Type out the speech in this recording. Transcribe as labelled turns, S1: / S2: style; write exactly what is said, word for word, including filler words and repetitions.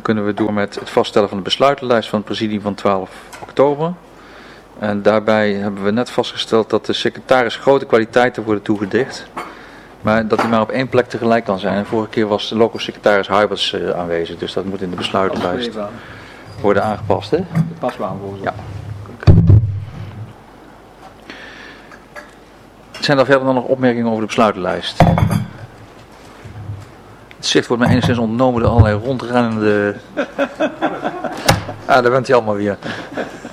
S1: kunnen we door met het vaststellen van de besluitenlijst van het presidium van twaalf oktober. En daarbij hebben we net vastgesteld dat de secretaris grote kwaliteiten worden toegedicht. Maar dat hij maar op één plek tegelijk kan zijn. En vorige keer was de loco-secretaris Huiberts uh, aanwezig. Dus dat moet in de besluitenlijst worden aangepast. Hè?
S2: De pasbaan volgens mij.
S1: Ja. Zijn er verder dan nog opmerkingen over de besluitenlijst? Het zicht wordt mij enigszins ontnomen door allerlei rondrennende... Ah, daar bent hij allemaal weer.